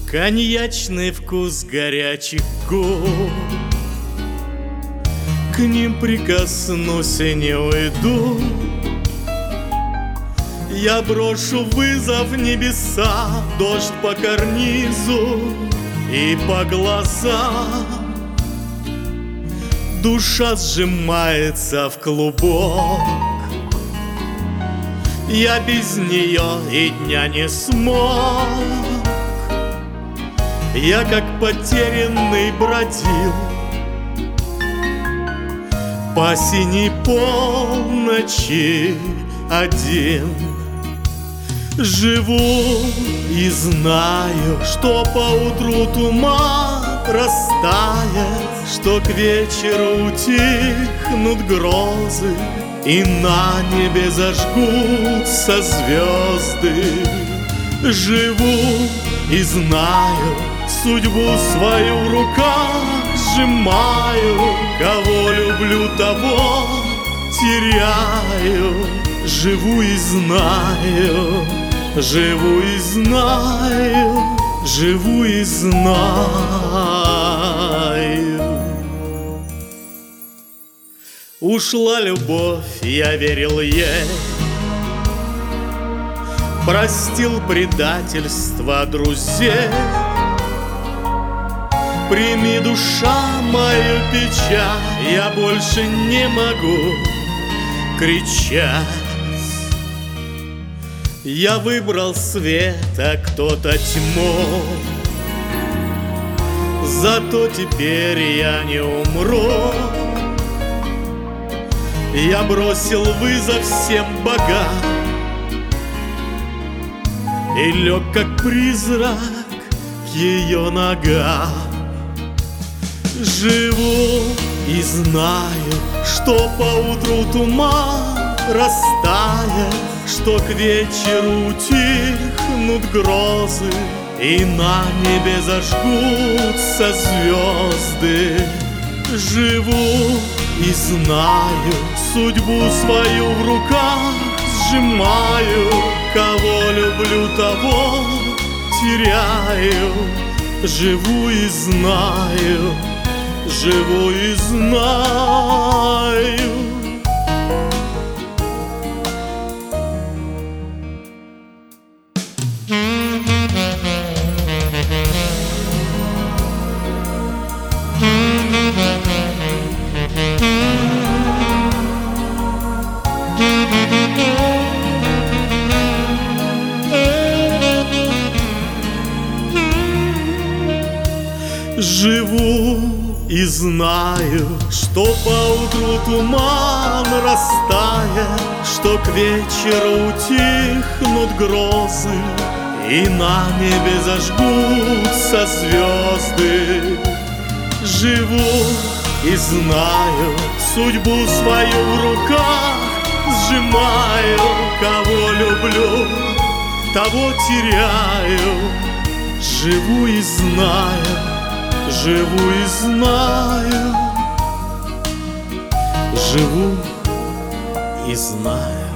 Коньячный вкус горячих губ, к ним прикоснусь и не уйду. Я брошу вызов в небеса, дождь по карнизу и по глазам. Душа сжимается в клубок, я без нее и дня не смог. Я как потерянный бродил по синей полночи один. Живу и знаю, что поутру туман растает, что к вечеру утихнут грозы, и на небе зажгутся звезды. Живу и знаю, судьбу свою в руках сжимаю. Кого люблю, того теряю. Живу и знаю, живу и знаю, живу и знаю. Ушла любовь, я верил ей, простил предательство друзей. Прими, душа, мою печаль, я больше не могу кричать. Я выбрал свет, а кто-то тьму, зато теперь я не умру. Я бросил вызов всем богам и лег, как призрак, к ее ногам. Живу и знаю, что поутру туман растает, что к вечеру утихнут грозы, и на небе зажгутся звезды. Живу и знаю, судьбу свою в руках сжимаю. Кого люблю, того теряю. Живу и знаю, живу и знаю. Живу и знаю, что поутру туман растает, что к вечеру утихнут грозы, и на небе зажгутся звезды. Живу и знаю, судьбу свою в руках сжимаю. Кого люблю, того теряю. Живу и знаю, живу и знаю, живу и знаю.